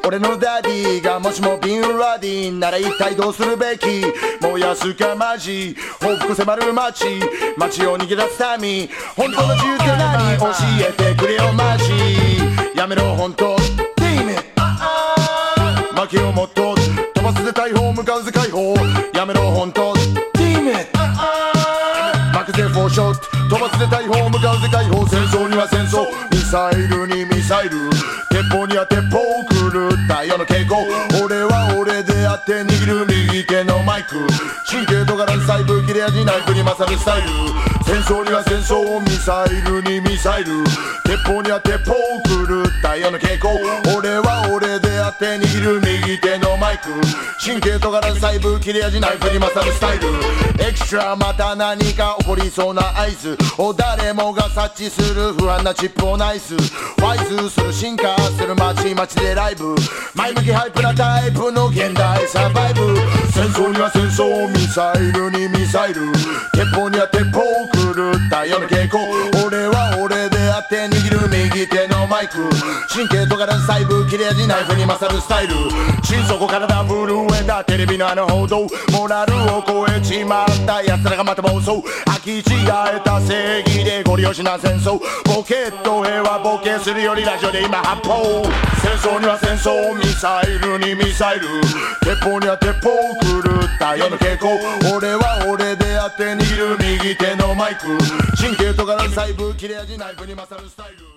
俺のダディがもしもビンラディンなら一体どうするべき。燃やすかマジ報復迫る街を逃げ出す民。本当の自由って何教えてくれよマジ。やめろ本当 Damn it 負けをもっと飛ばすで大砲向かうぜ解放。やめろ本当 Damn it 負けぜフォーショット飛ばすで大砲向かうぜ解放。戦争には戦争ミサイルにミサイル鉄砲には鉄砲狂った世の傾向。俺は俺であって握る右手のマイク。神経とガラス細部切れ味ナイフに勝るスタイル。戦争には戦争ミサイルにミサイル鉄砲には鉄砲狂った世の傾向。俺は俺であって握る右手のマイク。神経とガラス細部切れ味ナイフに勝るスタイル。エクストラまた何か起こりそうな合図を誰もが察知する不安なチップをナイス。ワイズする進化する街々でライブ。前向きハイプなタイプの現代サバイブ。戦争には戦争ミサイルにミサイル鉄砲には鉄砲狂った世の傾向。俺は俺であって握る右手のマイク。神経とガラス細部切れ味ナイフに勝るスタイル。心底体震えたテレビのあの報道。モラルを超えちまった奴らがまた暴走。履き違えた正義でご利用しな戦争。ボケと平和ボケするよりラジオで今発砲。戦争には戦争ミサイルにミサイル鉄砲には鉄砲狂った世の傾向。俺は俺であって握る右手のマイク。神経とガラス細部切れ味ナイフに勝るスタイル。